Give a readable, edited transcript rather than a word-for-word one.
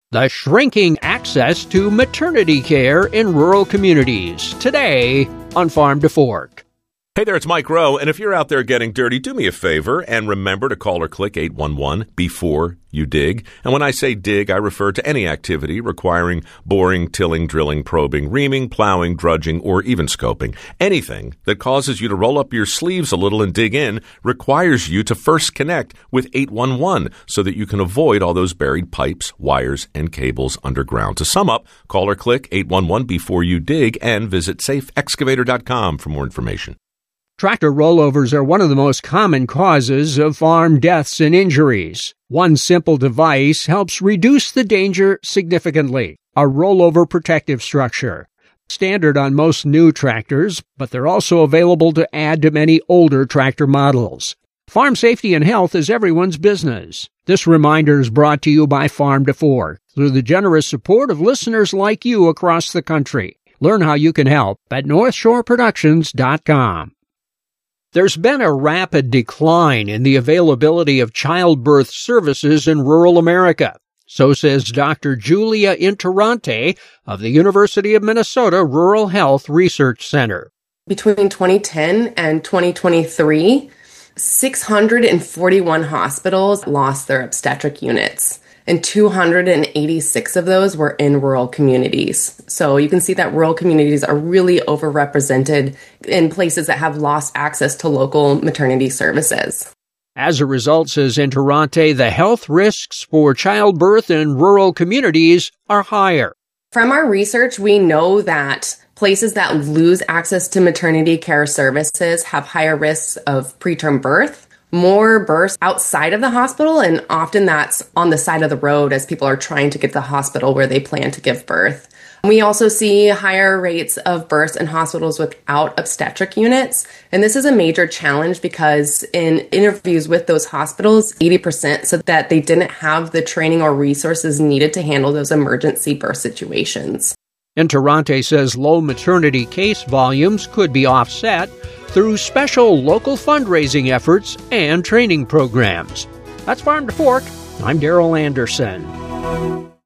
The shrinking access to maternity care in rural communities. Today on Farm to Fork. Hey there, it's Mike Rowe, and if you're out there getting dirty, do me a favor and remember to call or click 811 before you dig. And when I say dig, I refer to any activity requiring boring, tilling, drilling, probing, reaming, plowing, drudging, or even scoping. Anything that causes you to roll up your sleeves a little and dig in requires you to first connect with 811 so that you can avoid all those buried pipes, wires, and cables underground. To sum up, call or click 811 before you dig and visit safeexcavator.com for more information. Tractor rollovers are one of the most common causes of farm deaths and injuries. One simple device helps reduce the danger significantly. A rollover protective structure. Standard on most new tractors, but they're also available to add to many older tractor models. Farm safety and health is everyone's business. This reminder is brought to you by Farm to Fork through the generous support of listeners like you across the country. Learn how you can help at NorthshoreProductions.com. There's been a rapid decline in the availability of childbirth services in rural America. So says Dr. Julia Interrante of the University of Minnesota Rural Health Research Center. Between 2010 and 2023, 641 hospitals lost their obstetric units, and 286 of those were in rural communities. So you can see that rural communities are really overrepresented in places that have lost access to local maternity services. As a result, says Interrante, the health risks for childbirth in rural communities are higher. From our research, we know that places that lose access to maternity care services have higher risks of preterm birth, more births outside of the hospital, and often that's on the side of the road as people are trying to get to the hospital where they plan to give birth. We also see higher rates of births in hospitals without obstetric units, and this is a major challenge because in interviews with those hospitals, 80% said that they didn't have the training or resources needed to handle those emergency birth situations. Interrante says low maternity case volumes could be offset through special local fundraising efforts and training programs. That's Farm to Fork. I'm Darrell Anderson.